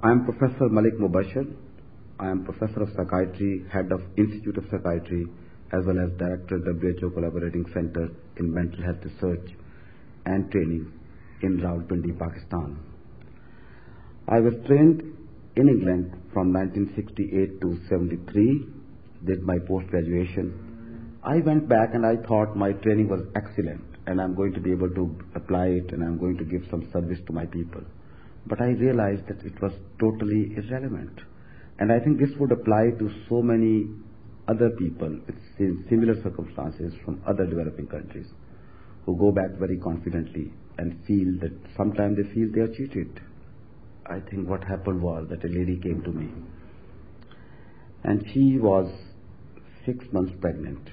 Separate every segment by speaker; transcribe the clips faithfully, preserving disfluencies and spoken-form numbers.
Speaker 1: I am Professor Malik Mubashir. I am Professor of Psychiatry, Head of Institute of Psychiatry, as well as Director W H O Collaborating Center in Mental Health Research and Training in Rawalpindi, Pakistan. I was trained in England from nineteen sixty-eight to seventy-three, did my post-graduation. I went back and I thought my training was excellent and I'm going to be able to apply it and I'm going to give some service to my people. But I realized that it was totally irrelevant. And I think this would apply to so many other people with similar circumstances from other developing countries who go back very confidently and feel that sometimes they feel they are cheated. I think what happened was that a lady came to me and she was six months pregnant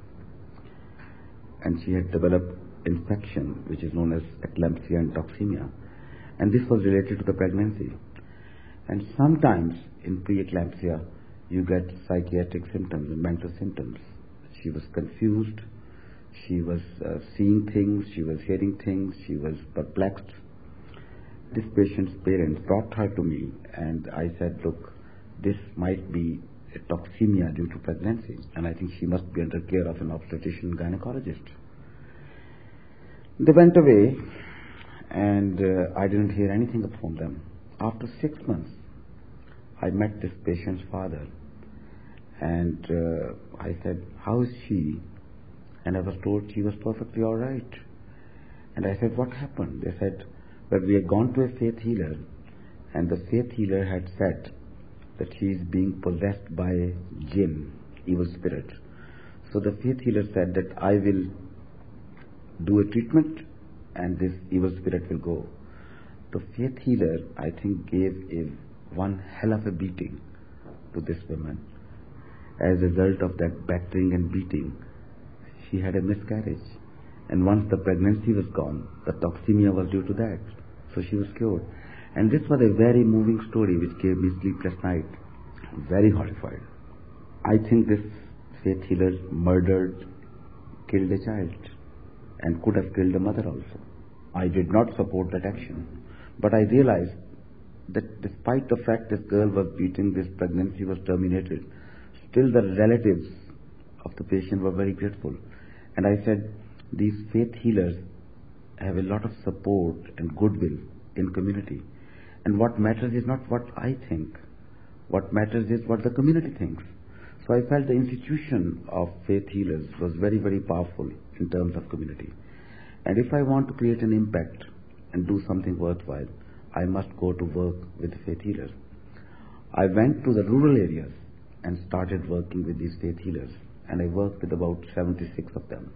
Speaker 1: and she had developed infection which is known as eclampsia and toxemia, and this was related to the pregnancy. And sometimes in pre-eclampsia you get psychiatric symptoms and mental symptoms. She was confused, she was uh, seeing things, she was hearing things, she was perplexed. This patient's parents brought her to me and I said, look, this might be a toxemia due to pregnancy and I think she must be under care of an obstetrician gynecologist. They went away and uh, I didn't hear anything from them. After six months, I met this patient's father and uh, I said, how is she? And I was told she was perfectly all right. And I said, what happened? They said, well, we had gone to a faith healer and the faith healer had said that she is being possessed by a jinn, evil spirit. So the faith healer said that I will do a treatment and this evil spirit will go. The faith healer, I think, gave a one hell of a beating to this woman. As a result of that battering and beating, she had a miscarriage. And once the pregnancy was gone, the toxemia was due to that. So she was cured. And this was a very moving story which gave me sleepless night. Very horrified. I think this faith healer murdered, killed a child and could have killed the mother also. I did not support that action. But I realized that despite the fact this girl was beaten, this pregnancy was terminated, still the relatives of the patient were very grateful. And I said, these faith healers have a lot of support and goodwill in community. And what matters is not what I think. What matters is what the community thinks. So I felt the institution of faith healers was very, very powerful in terms of community. And if I want to create an impact and do something worthwhile, I must go to work with the faith healers. I went to the rural areas and started working with these faith healers. And I worked with about seventy-six of them.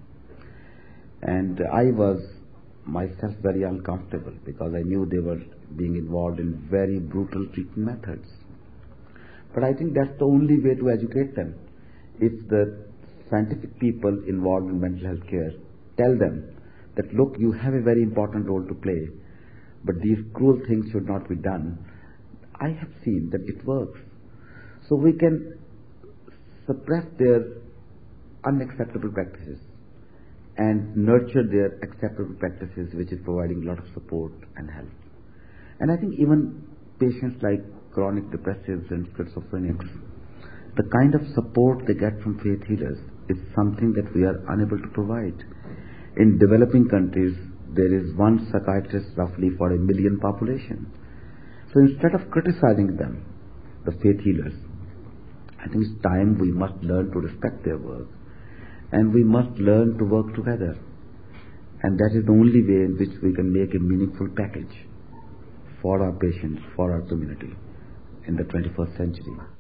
Speaker 1: And I was myself very uncomfortable because I knew they were being involved in very brutal treatment methods. But I think that's the only way to educate them. If the scientific people involved in mental health care tell them that, look, you have a very important role to play, but these cruel things should not be done, I have seen that it works. So we can suppress their unacceptable practices and nurture their acceptable practices, which is providing a lot of support and help. And I think even patients like chronic depressives and schizophrenics, the kind of support they get from faith healers is something that we are unable to provide. In developing countries, there is one psychiatrist roughly for a million population. So instead of criticizing them, the faith healers, I think it's time we must learn to respect their work and we must learn to work together. And that is the only way in which we can make a meaningful package for our patients, for our community in the twenty-first century.